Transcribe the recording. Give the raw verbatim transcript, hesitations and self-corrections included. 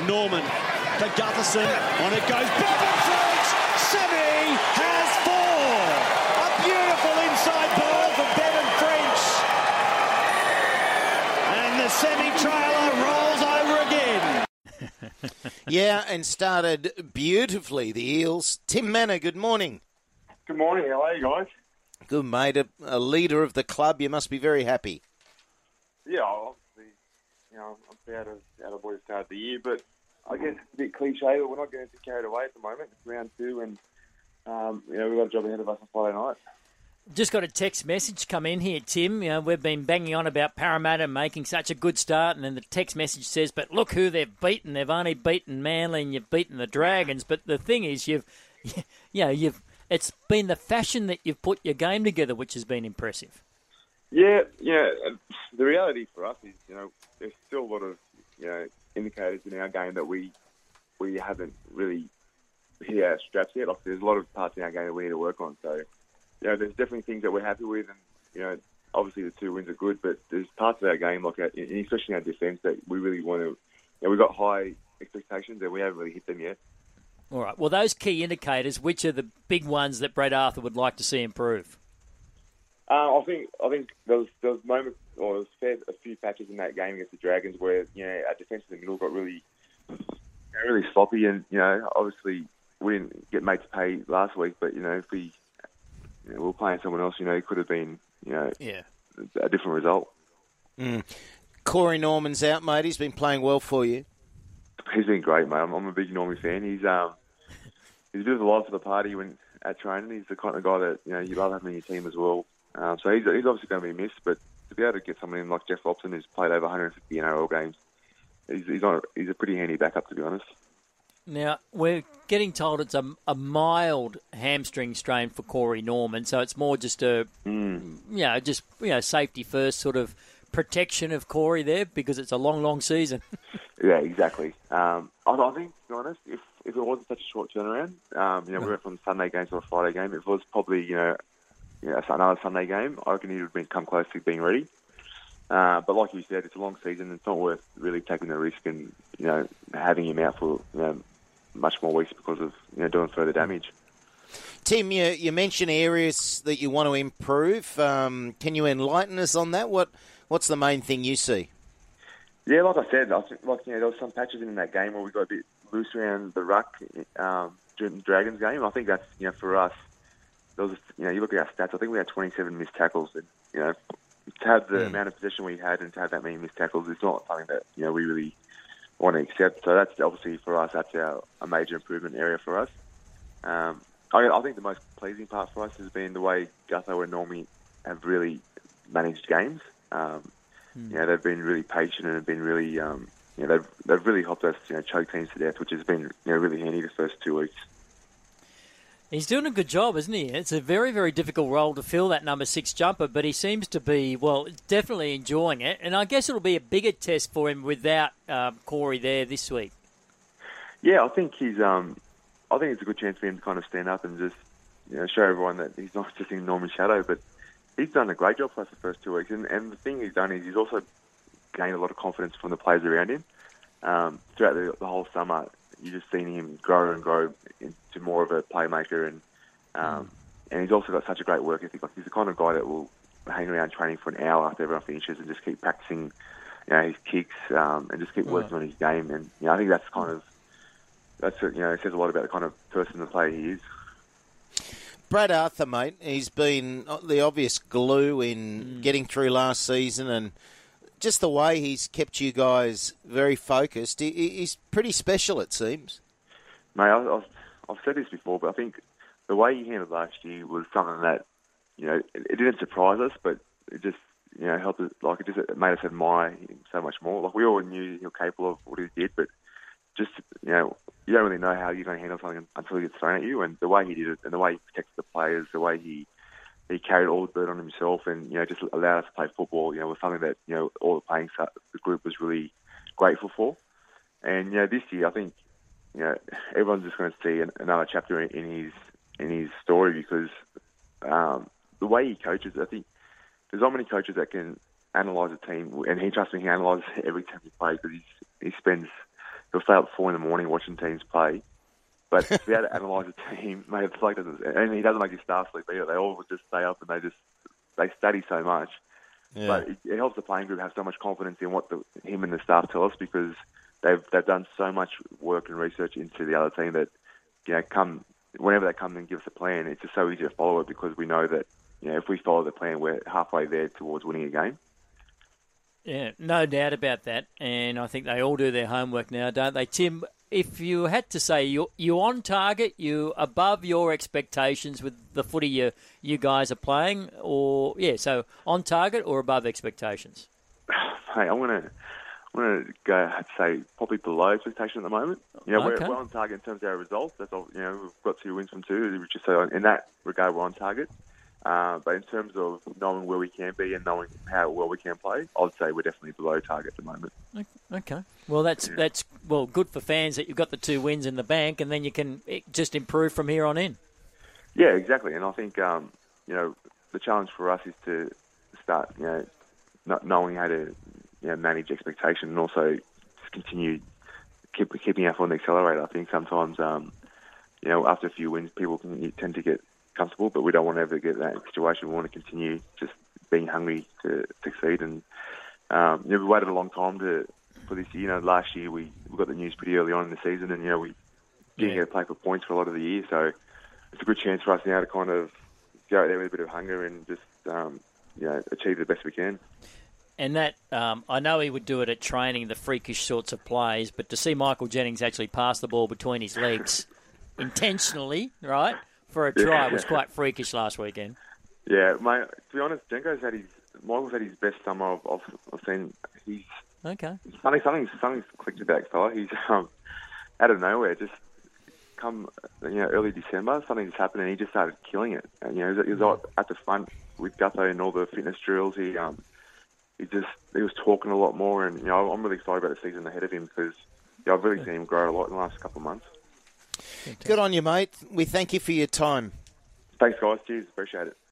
Norman for Gutherson. On it goes. Bevan French. Semi has four. A beautiful inside ball for Bevan French. And the semi-trailer rolls over again. Yeah, and started beautifully, the Eels. Tim Manor, good morning. Good morning. How are you guys? Good, mate. A, a leader of the club. You must be very happy. Yeah, obviously, you know, I'm proud of how the boys started the year, but I guess it's a bit cliche, but we're not getting too carried away at the moment. It's round two, and, um, you know, we've got a job ahead of us on Friday night. Just got a text message come in here, Tim. You know, we've been banging on about Parramatta making such a good start, and then the text message says, but look who they've beaten. They've only beaten Manly and you've beaten the Dragons. But the thing is, you've, you know, you've, it's been the fashion that you've put your game together, which has been impressive. Yeah, yeah. The reality for us is, you know, there's still a lot of, you know, indicators in our game that we we haven't really hit our straps yet. Like, there's a lot of parts in our game that we need to work on. So, you know, there's definitely things that we're happy with, and, you know, obviously the two wins are good, but there's parts of our game, like our, especially our defence, that we really want to. You know, we've got high expectations, and we haven't really hit them yet. All right. Well, those key indicators, which are the big ones that Brett Arthur would like to see improve? Uh, I think I think there was there was moments, or there was fair, a few patches in that game against the Dragons where, you know, our defence in the middle got really, you know, really sloppy, and, you know, obviously we didn't get made to pay last week, but, you know, if we, you know, we were playing someone else, you know, it could have been, you know, yeah. a different result. Mm. Corey Norman's out, mate. He's been playing well for you. He's been great, mate. I'm, I'm a big Normie fan. He's um he's a bit of a life of the party when at training. He's the kind of guy that, you know, you love having in your team as well. Um, so he's, he's obviously going to be missed, but to be able to get someone in like Jeff Lobson, who's played over one hundred fifty N R L games, he's he's, on, he's a pretty handy backup, to be honest. Now, we're getting told it's a, a mild hamstring strain for Corey Norman, so it's more just a, mm. you know, just, you know, safety first sort of protection of Corey there, because it's a long, long season. Yeah, exactly. Um, I, I think, to be honest, if, if it wasn't such a short turnaround, um, you know, we went from Sunday game to a Friday game, if it was probably, you know, you know, another Sunday game, I reckon he would have come close to being ready. Uh, but like you said, it's a long season. It's not worth really taking the risk and, you know, having him out for, you know, much more weeks because of, you know, doing further damage. Tim, you, you mentioned areas that you want to improve. Um, can you enlighten us on that? What What's the main thing you see? Yeah, like I said, I think, like, you know, there was some patches in that game where we got a bit loose around the ruck um, during the Dragons game. I think that's, you know, for us, there was, you know, you look at our stats, I think we had twenty-seven missed tackles. And, you know, to have the mm. amount of possession we had and to have that many missed tackles is not something that, you know, we really want to accept. So that's obviously for us, that's our, a major improvement area for us. Um, I, I think the most pleasing part for us has been the way Gutho and Normie have really managed games. Um, mm. You know, they've been really patient and have been really, um, you know, they've they've really helped us, you know, choke teams to death, which has been, you know, really handy the first two weeks. He's doing a good job, isn't he? It's a very, very difficult role to fill, that number six jumper, but he seems to be, well, definitely enjoying it. And I guess it'll be a bigger test for him without um, Corey there this week. Yeah, I think he's. Um, I think it's a good chance for him to kind of stand up and just, you know, show everyone that he's not just in Norman's shadow. But he's done a great job for us the first two weeks. And, and the thing he's done is he's also gained a lot of confidence from the players around him. Um, throughout the, the whole summer, you've just seen him grow and grow into more of a playmaker, and um, mm. and he's also got such a great work ethic. Like, he's the kind of guy that will hang around training for an hour after everyone finishes and just keep practicing, you know, his kicks um, and just keep working right. on his game. And, you know, I think that's kind of that's you know, it says a lot about the kind of person and player he is. Brad Arthur, mate, he's been the obvious glue in mm. getting through last season, and just the way he's kept you guys very focused. He, he's pretty special, it seems. Mate, I, I've, I've said this before, but I think the way he handled last year was something that, you know, it, it didn't surprise us, but it just, you know, helped us, like, it just it made us admire him so much more. Like, we all knew he was capable of what he did, but just, you know, you don't really know how you're going to handle something until it gets thrown at you. And the way he did it, and the way he protected the players, the way he he carried all the burden on himself, and, you know, just allowed us to play football, you know, was something that, you know, all the playing the group was really grateful for. And, you know, this year, I think, you know, everyone's just going to see an, another chapter in, in his in his story, because um, the way he coaches, I think there's not many coaches that can analyse a team, and he, trust me, he analyses every time he plays, because he spends he'll stay up four in the morning watching teams play. But to be able to analyse a team, mate, it's like, and he doesn't make his staff sleep either. They all just stay up and they just they study so much. Yeah. But it, it helps the playing group have so much confidence in what the, him and the staff tell us, because they've they've done so much work and research into the other team that, you know, come whenever they come and give us a plan, it's just so easy to follow it, because we know that, you know, if we follow the plan, we're halfway there towards winning a game. Yeah, no doubt about that. And I think they all do their homework now, don't they, Tim? If you had to say you're, you're on target, you're above your expectations with the footy you, you guys are playing, or, yeah, so on target or above expectations? Hey, I'm going to I'm going to go, I'd say, probably below expectation at the moment. You know, okay. we're, we're on target in terms of our results. That's all, you know, we've got two wins from two, which is, so in that regard, we're on target. Uh, but in terms of knowing where we can be and knowing how well we can play, I'd say we're definitely below target at the moment. Okay. Well, that's yeah. that's well good for fans that you've got the two wins in the bank, and then you can just improve from here on in. Yeah, exactly. And I think um, you know, the challenge for us is to start, you know, not knowing how to, you know, manage expectation, and also just continue keep keeping our foot on the accelerator. I think sometimes, um, you know, after a few wins, people can tend to get comfortable, but we don't want to ever get that situation. We want to continue just being hungry to succeed. And um, you know, we waited a long time to for this year. You know, last year we, we got the news pretty early on in the season, and you know we didn't yeah. get to play for points for a lot of the year. So it's a good chance for us now to kind of go out there with a bit of hunger and just um, you know achieve the best we can. And that, um, I know he would do it at training, the freakish sorts of plays, but to see Michael Jennings actually pass the ball between his legs intentionally, right, for a try yeah. was quite freakish last weekend. Yeah, mate, to be honest, Jenko's had his, Michael's had his best summer I've, I've, I've seen. He's, okay. Something, something's, something's clicked about fella. He's um, out of nowhere, just come, you know, early December, something just happened and he just started killing it. And, you know, he was, he was at the front with Gutho and all the fitness drills. He, um, he just, he was talking a lot more, and, you know, I'm really excited about the season ahead of him, because, you know, I've really seen him grow a lot in the last couple of months. Good on you, mate. We thank you for your time. Thanks, guys. Cheers. Appreciate it.